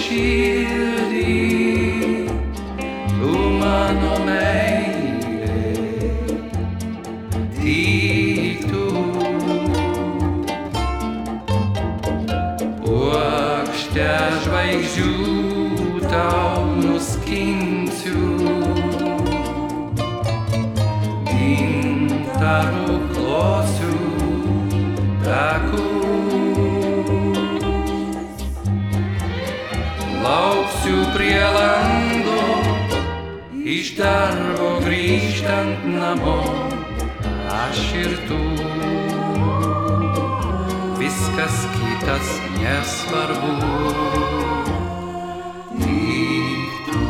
širdį, tu mano meilė, tik tu. Puokštę žvaigždžių tau nuskinsiu, gintaru klosiu takus. Lauksiu prie lango, iš darbo grįžtant namo, aš ir tu. Viskas kitas nesvarbu, tik tu.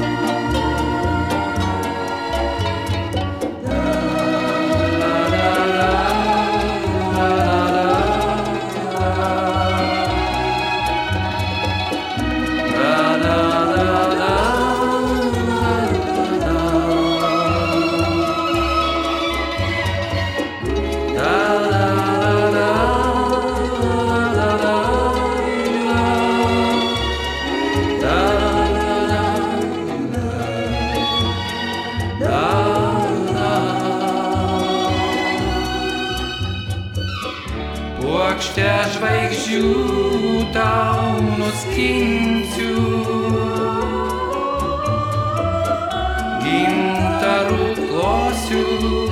Puokštę žvaigždžių tau nuskinsiu, gintaru klosiu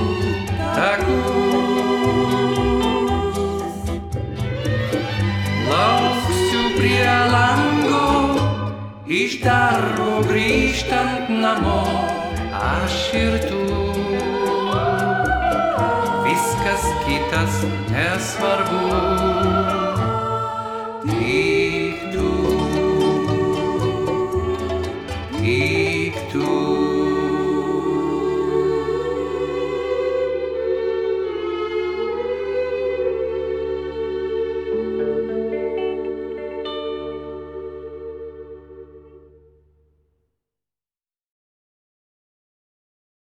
takus. Lauksiu prie lango, iš darbo grįžtant namo, aš ir tu. Viskas kitas nesvarbu, tik tu.